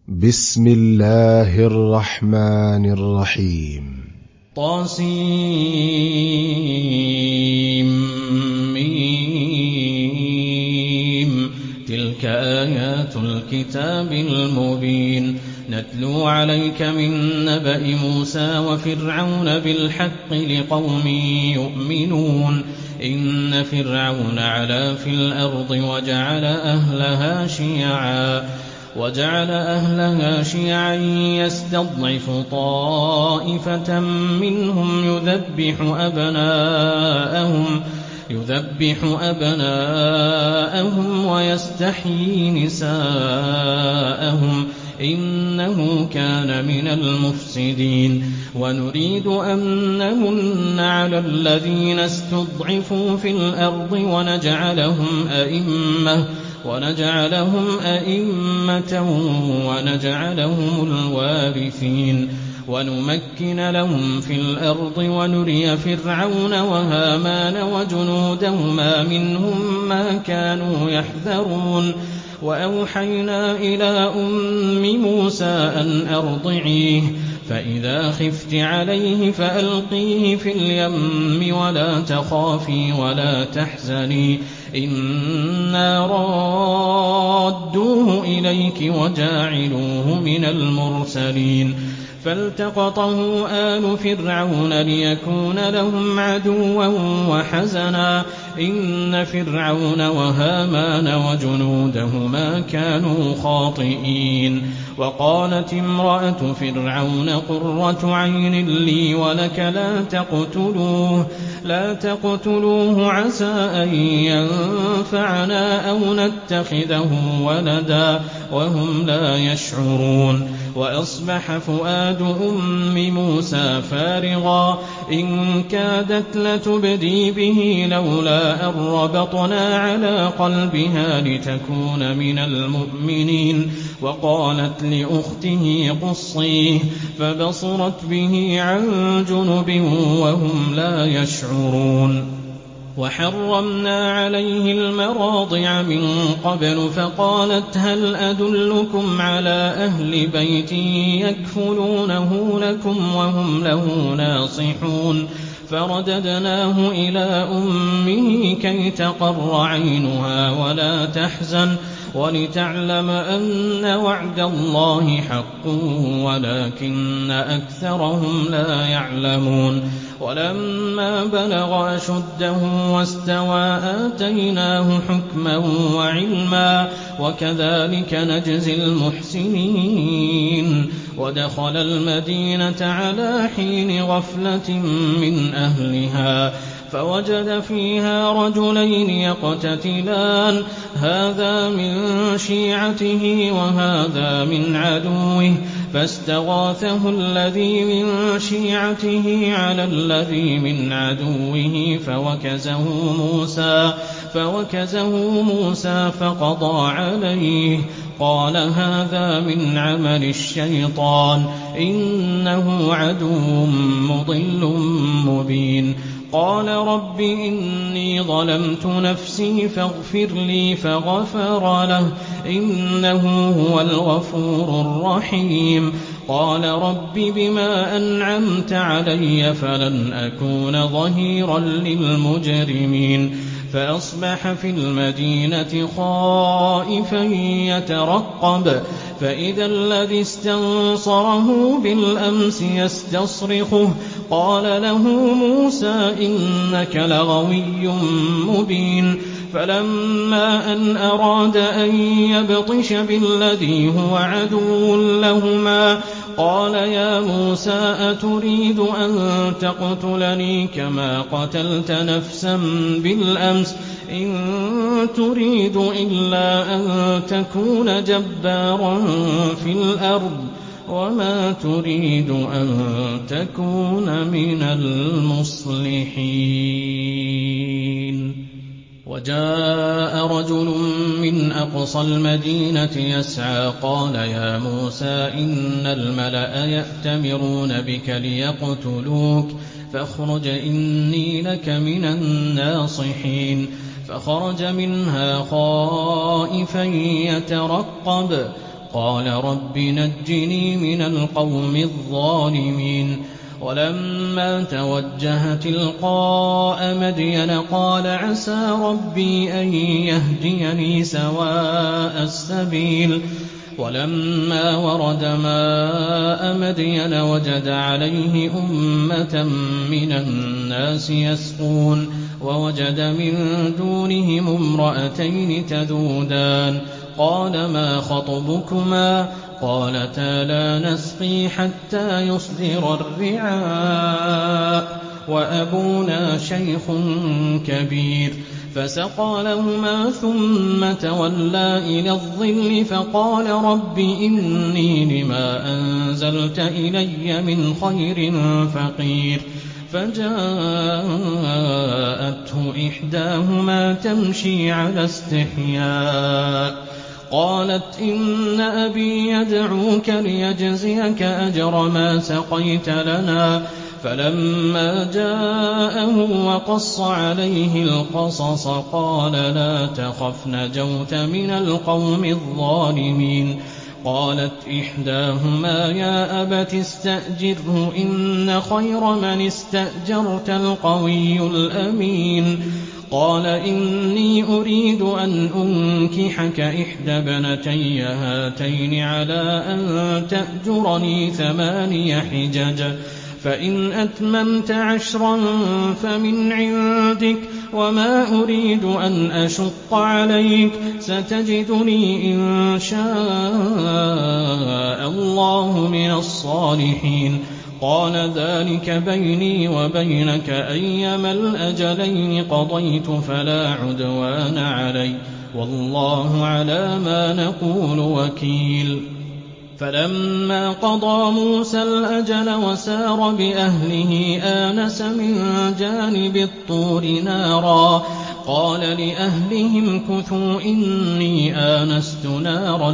بسم الله الرحمن الرحيم. طاسيم. تلك آيات الكتاب المبين. نتلو عليك من نبأ موسى وفرعون بالحق لقوم يؤمنون. إن فرعون علا في الأرض وجعل أهلها شيعا يستضعف طائفة منهم يذبح أبناءهم ويستحيي نساءهم إنه كان من المفسدين. ونريد أن نمن على الذين استضعفوا في الأرض ونجعلهم أئمة ونجعلهم الوارثين ونمكن لهم في الأرض ونري فرعون وهامان وجنودهما منهم ما كانوا يحذرون. وأوحينا إلى أم موسى أن أرضعيه فإذا خفت عليه فألقيه في اليم ولا تخافي ولا تحزني إنا رادوه إليك وجاعلوه من المرسلين. فالتقطه آل فرعون ليكون لهم عدوا وحزنا إن فرعون وهامان وجنودهما كانوا خاطئين. وقالت امرأة فرعون قرة عين لي ولك لا تقتلوه عسى أن ينفعنا أو نتخذه ولدا وهم لا يشعرون. وأصبح فؤاد أم موسى فارغا إن كادت لتبدي به لولا أن ربطنا على قلبها لتكون من المؤمنين. وقالت لأخته قصيه فبصرت به عن جنب وهم لا يشعرون. وحرمنا عليه المراضع من قبل فقالت هل أدلكم على أهل بيت يكفلونه لكم وهم له ناصحون. فرددناه إلى أمه كي تقر عينها ولا تحزن ولتعلم أن وعد الله حق ولكن أكثرهم لا يعلمون. ولما بلغ أشده واستوى آتيناه حكما وعلما وكذلك نجزي المحسنين. ودخل المدينة على حين غفلة من أهلها فوجد فيها رجلين يقتتلان هذا من شيعته وهذا من عدوه فاستغاثه الذي من شيعته على الذي من عدوه فوكزه موسى فقضى عليه قال هذا من عمل الشيطان إنه عدو مضل مبين. قال رب إني ظلمت نفسي فاغفر لي فغفر له إنه هو الغفور الرحيم. قال رب بما أنعمت علي فلن أكون ظهيرا للمجرمين. فأصبح في المدينة خائفا يترقب فإذا الذي استنصره بالأمس يستصرخه قال له موسى إنك لغوي مبين. فلما أن أراد أن يبطش بالذي هو عدو لهما قال يا موسى أتريد أن تقتلني كما قتلت نفسا بالأمس إن تريد إلا أن تكون جبارا في الأرض وما تريد أن تكون من المصلحين. وجاء رجل من أقصى المدينة يسعى قال يا موسى إن الملأ يأتمرون بك ليقتلوك فاخرج إني لك من الناصحين. فخرج منها خائفا يترقب قال رب نجني من القوم الظالمين ولما توجه تلقاء مدين قال عسى ربي أن يهديني سواء السبيل ولما ورد ماء مدين وجد عليه أمة من الناس يسقون ووجد من دونهم امرأتين تذودان قال ما خطبكما قالتا لا نسقي حتى يصدر الرعاء وأبونا شيخ كبير فسقى لهما ثم تولى إلى الظل فقال رب إني لما أنزلت إلي من خير فقير فجاءته إحداهما تمشي على استحياء قالت إن أبي يدعوك ليجزيك أجر ما سقيت لنا فلما جاءه وقص عليه القصص قال لا تخف نجوت من القوم الظالمين قالت إحداهما يا أبت استأجره إن خير من استأجرت القوي الأمين قال إني أريد أن أنكحك إحدى ابنتي هاتين على أن تأجرني 8 حجج فإن أتممت 10 فمن عندك وما أريد أن أشق عليك ستجدني إن شاء الله من الصالحين قال ذلك بيني وبينك أيما الأجلين قضيت فلا عدوان علي والله على ما نقول وكيل فلما قضى موسى الأجل وسار بأهله آنس من جانب الطور نارا قال لأهلهم كثوا إني آنست نارا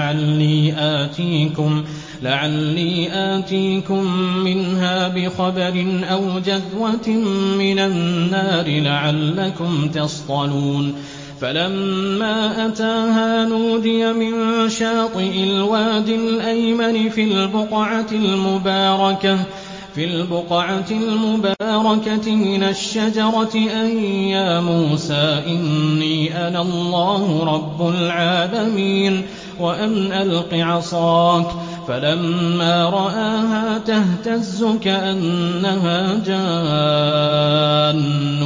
لعلي آتيكم منها بخبر أو جذوة من النار لعلكم تصطلون فلما أتاها نودي من شاطئ الوادي الأيمن في البقعة المباركة من الشجرة أن يا موسى إني أنا الله رب العالمين وأن ألق عصاك فلما رآها تهتز كأنها جان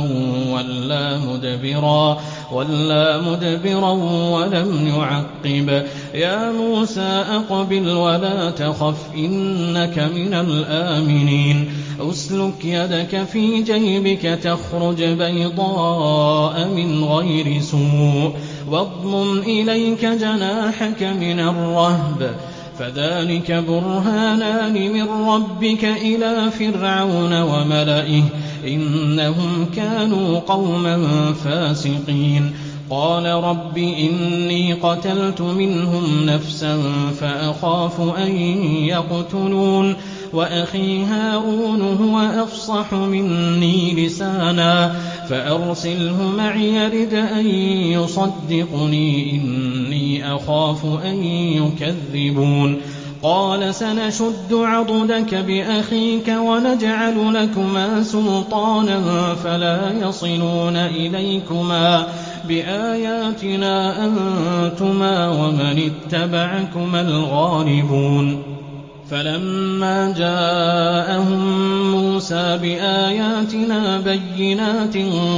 ولا مدبرا ولم يعقب يا موسى أقبل ولا تخف إنك من الآمنين أسلك يدك في جيبك تخرج بيضاء من غير سوء واضمم إليك جناحك من الرهب فذلك برهانان من ربك إلى فرعون وملئه إنهم كانوا قوما فاسقين قال رب إني قتلت منهم نفسا فأخاف أن يقتلون وأخي هارون هو أفصح مني لسانا فأرسله معي يرد أن يصدقني إني أخاف أن يكذبون قال سنشد عضدك بأخيك ونجعل لكما سلطانا فلا يصلون إليكما بآياتنا أنتما ومن اتبعكما الغالبون فلما جاءهم موسى بآياتنا بينات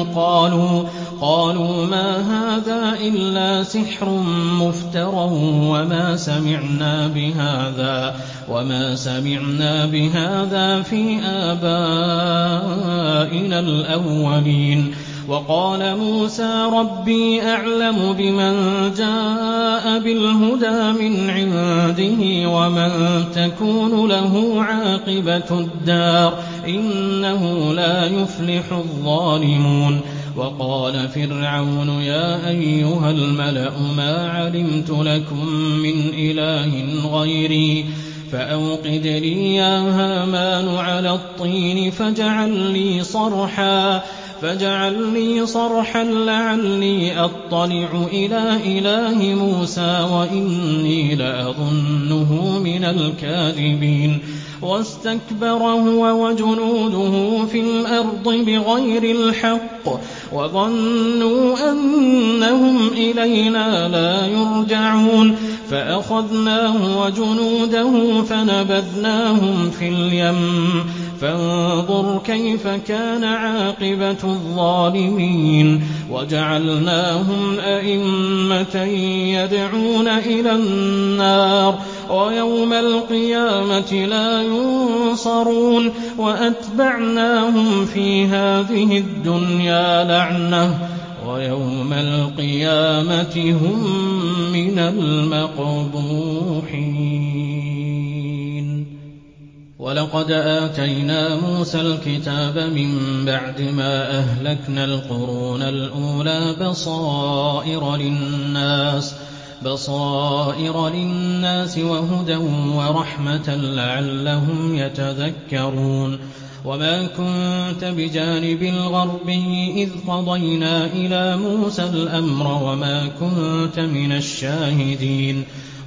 قالوا ما هذا إلا سحر مفترى وما سمعنا بهذا في آبائنا الأولين وقال موسى ربي أعلم بمن جاء بالهدى من عنده ومن تكون له عاقبة الدار إنه لا يفلح الظالمون وقال فرعون يا أيها الملأ ما علمت لكم من إله غيري فأوقد لي يا هامان على الطين فاجعل لي صرحا فاجعل لي صرحا لعلي أطلع إلى إله موسى وإني لأظنه من الكاذبين واستكبر هو وجنوده في الأرض بغير الحق وظنوا أنهم إلينا لا يرجعون فأخذناه وجنوده فنبذناهم في اليم فانظر كيف كان عاقبة الظالمين وجعلناهم أئمة يدعون إلى النار ويوم القيامة لا ينصرون وأتبعناهم في هذه الدنيا لعنة ويوم القيامة هم من المقبوحين ولقد آتينا موسى الكتاب من بعد ما أهلكنا القرون الأولى بصائر للناس وهدى ورحمة لعلهم يتذكرون وما كنت بجانب الغربي إذ قضينا إلى موسى الأمر وما كنت من الشاهدين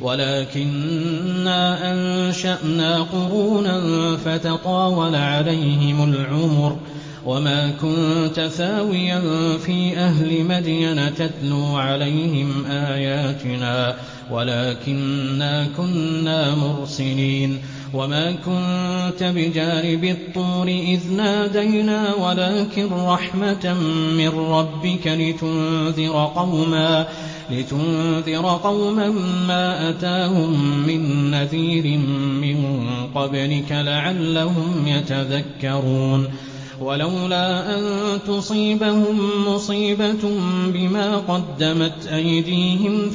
ولكننا أنشأنا قرونا فتطاول عليهم العمر وما كنت ثاويا في أهل مدين تتلو عليهم آياتنا ولكننا كنا مرسلين وما كنت بجانب الطور إذ نادينا ولكن رحمة من ربك لتنذر قوما ما أتاهم من نذير من قبلك لعلهم يتذكرون ولولا أن تصيبهم مصيبة بما قدمت أيديهم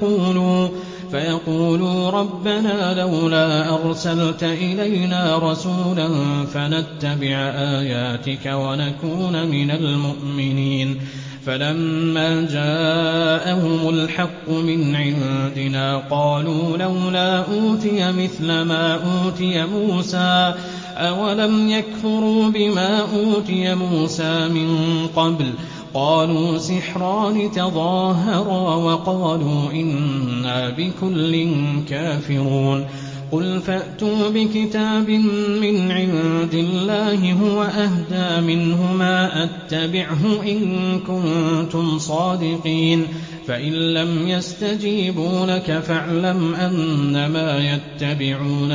فيقولوا ربنا لولا أرسلت إلينا رسولا فنتبع آياتك ونكون من المؤمنين فلما جاءهم الحق من عندنا قالوا لولا أوتي مثل ما أوتي موسى أولم يكفروا بما أوتي موسى من قبل قالوا سحران تظاهرا وقالوا إنا بكل كافرون قل فأتوا بكتاب من عند الله هو أهدى منهما أتبعه إن كنتم صادقين فإن لم يستجيبوا لك فاعلم أنما يتبعون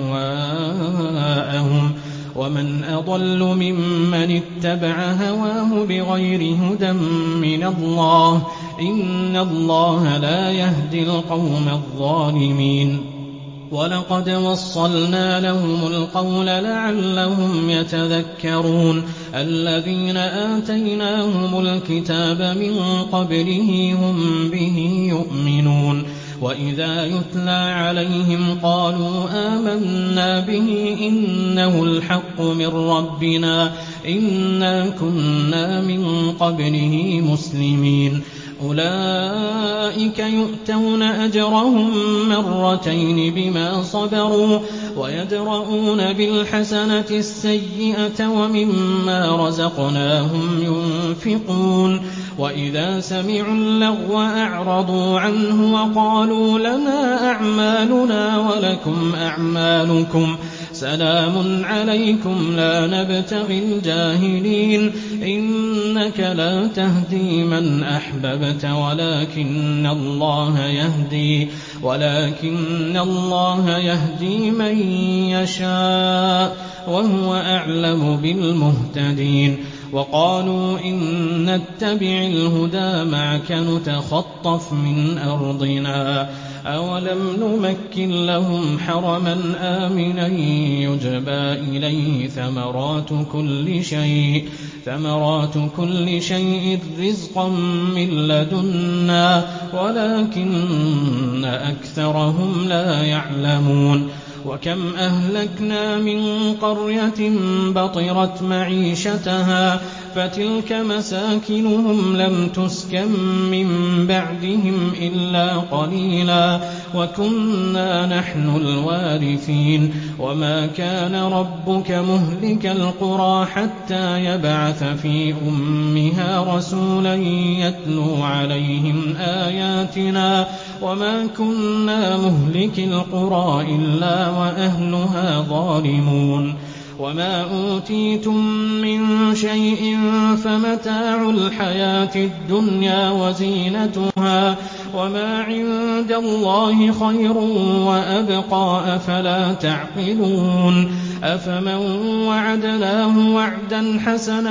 أهواءهم ومن أضل ممن اتبع هواه بغير هدى من الله إن الله لا يهدي القوم الظالمين ولقد وصلنا لهم القول لعلهم يتذكرون الذين آتيناهم الكتاب من قبله هم به يؤمنون وإذا يتلى عليهم قالوا آمنا به إنه الحق من ربنا إنا كنا من قبله مسلمين أولئك يؤتون أجرهم مرتين بما صبروا ويدرؤون بالحسنة السيئة ومما رزقناهم ينفقون وإذا سمعوا اللغو أعرضوا عنه وقالوا لنا أعمالنا ولكم أعمالكم سلام عليكم لا نبتغي الجاهلين إنك لا تهدي من أحببت ولكن الله يهدي من يشاء وهو أعلم بالمهتدين وقالوا إن نتبع الهدى معك نتخطف من أرضنا أولم نمكن لهم حرما آمنا يجبى إليه ثمرات كل شيء رزقا من لدنا ولكن أكثرهم لا يعلمون وكم أهلكنا من قرية بطرت معيشتها فتلك مساكنهم لم تسكن من بعدهم إلا قليلا وكنا نحن الوارثين وما كان ربك مهلك القرى حتى يبعث في أمها رسولا يتلو عليهم آياتنا وما كنا مهلك القرى إلا وأهلها ظالمون وما أوتيتم من شيء فمتاع الحياة الدنيا وزينتها وما عند الله خير وأبقى أفلا تعقلون أفمن وعدناه وعدا حسنا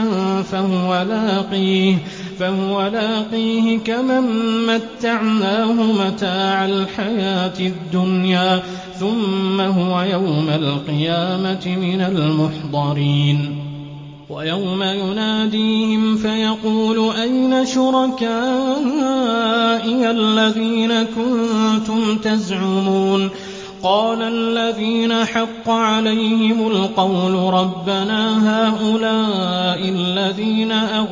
فهو لاقيه كمن متعناه متاع الحياة الدنيا ثم هو يوم القيامة من المحضرين ويوم يناديهم فيقول أين شركائي الذين كنتم تزعمون قال الذين حق عليهم القول ربنا هؤلاء الذين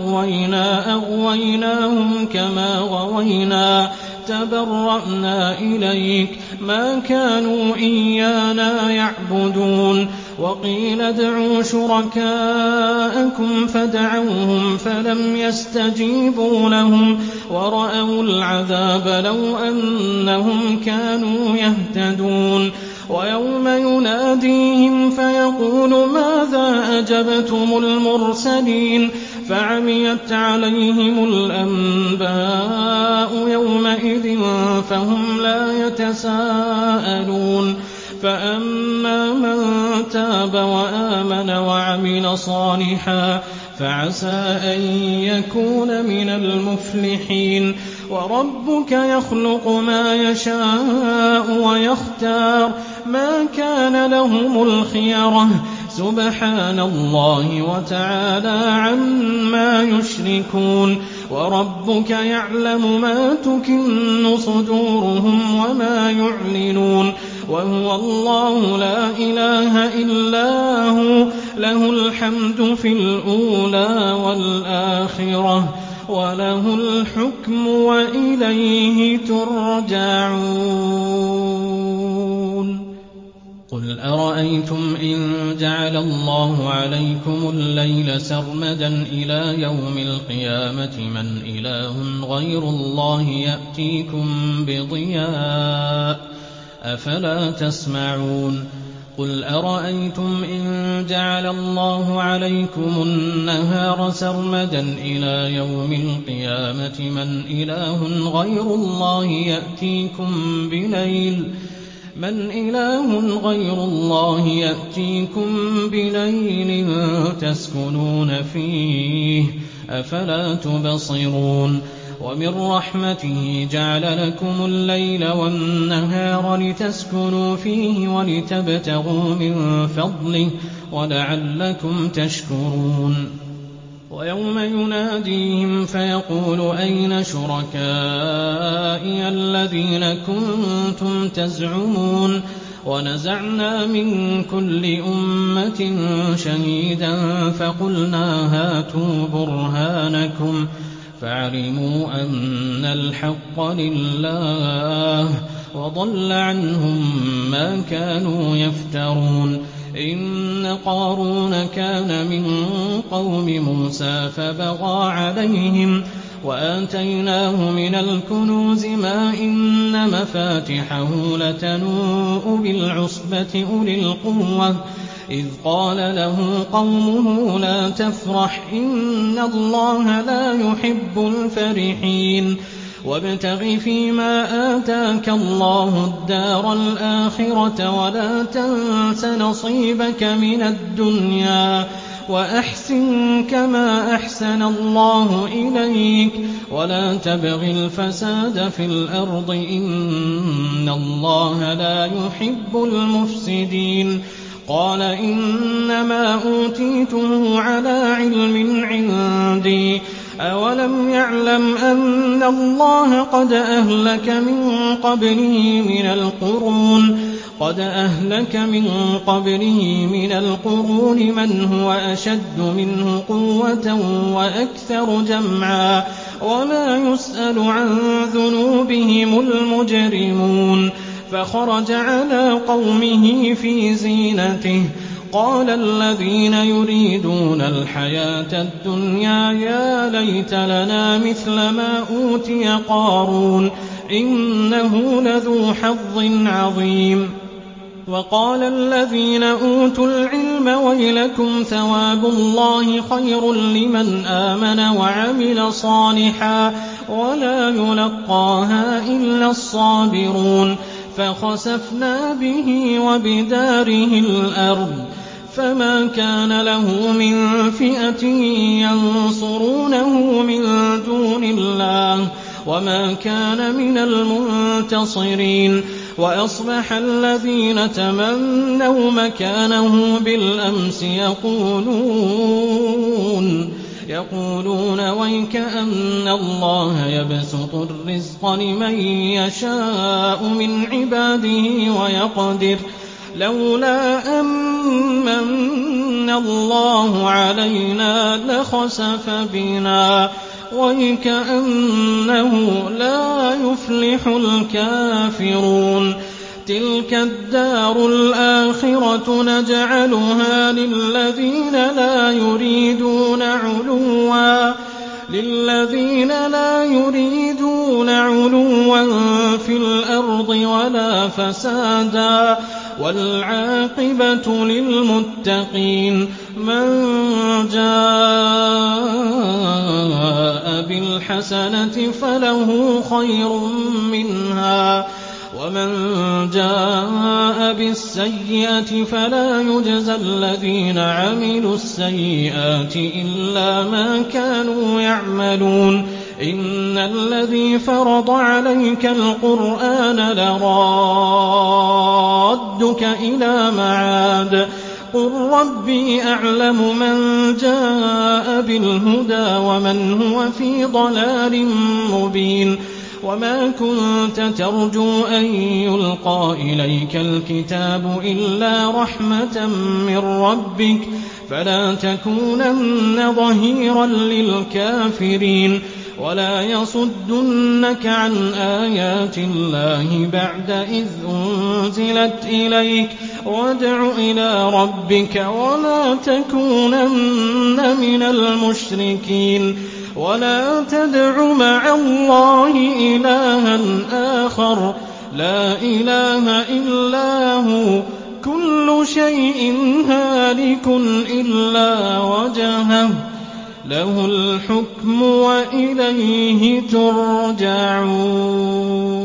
أغويناهم كما غوينا تبرأنا إليك ما كانوا إيانا يعبدون وقيل ادعوا شركاءكم فدعوهم فلم يستجيبوا لهم ورأوا العذاب لو أنهم كانوا يهتدون ويوم يناديهم فيقول ماذا أجبتم المرسلين فعميت عليهم الأنباء يومئذ فهم لا يتساءلون فأما من تاب وآمن وعمل صالحا فعسى أن يكون من المفلحين وربك يخلق ما يشاء ويختار ما كان لهم الخيرة سبحان الله وتعالى عما يشركون وربك يعلم ما تكن صدورهم وما يعلنون وهو الله لا إله إلا هو له الحمد في الأولى والآخرة وله الحكم وإليه ترجعون قل أرأيتم إن جعل الله عليكم الليل سرمدا إلى يوم القيامة من إله غير الله يأتيكم بضياء أفلا تسمعون قل أرأيتم إن جعل الله عليكم النهار سرمدا إلى يوم القيامة من إله غير الله يأتيكم بليل تسكنون فيه أفلا تبصرون ومن رحمته جعل لكم الليل والنهار لتسكنوا فيه ولتبتغوا من فضله ولعلكم تشكرون ويوم يناديهم فيقول أين شركائي الذين كنتم تزعمون ونزعنا من كل أمة شهيدا فقلنا هاتوا برهانكم فعلموا أن الحق لله وضل عنهم ما كانوا يفترون إن قارون كان من قوم موسى فبغى عليهم وآتيناه من الكنوز ما إن مفاتحه لتنوء بالعصبة أولي القوة إذ قال له قومه لا تفرح إن الله لا يحب الفرحين وابتغ فيما آتاك الله الدار الآخرة ولا تنس نصيبك من الدنيا وأحسن كما أحسن الله إليك ولا تبغ الفساد في الأرض إن الله لا يحب المفسدين قال إنما أوتيته على علم عندي أولم يعلم أن الله قد أهلك من قبله من القرون من هو أشد منه قوة وأكثر جمعا وما يسأل عن ذنوبهم المجرمون فخرج على قومه في زينته قال الذين يريدون الحياة الدنيا يا ليت لنا مثل ما أوتي قارون إنه لذو حظ عظيم. وقال الذين أوتوا العلم ويلكم ثواب الله خير لمن آمن وعمل صالحا ولا يلقاها إلا الصابرون. فخسفنا به وبداره الأرض فما كان له من فئة ينصرونه من دون الله وما كان من المنتصرين. وأصبح الذين تمنوا مكانه بالأمس يقولون ويكأن الله يبسط الرزق لمن يشاء من عباده ويقدر لولا أمن الله علينا لخسف بنا ويكأنه لا يفلح الكافرون. تلك الدار الآخرة نجعلها للذين لا يريدون علوا في الأرض ولا فسادا والعاقبة للمتقين. من جاء بالحسنة فله خير منها ومن جاء بالسيئة فلا يجزى الذين عملوا السيئات إلا ما كانوا يعملون. إن الذي فرض عليك القرآن لرادك إلى معاد قل ربي أعلم من جاء بالهدى ومن هو في ضلال مبين. وما كنت ترجو أن يلقى إليك الكتاب إلا رحمة من ربك فلا تكونن ظهيرا للكافرين ولا يصدنك عن آيات الله بعد إذ أنزلت إليك وادع إلى ربك ولا تكونن من المشركين. ولا تدع مع الله إلها آخر لا إله إلا هو كل شيء هالك إلا وجهه له الحكم وإليه ترجعون.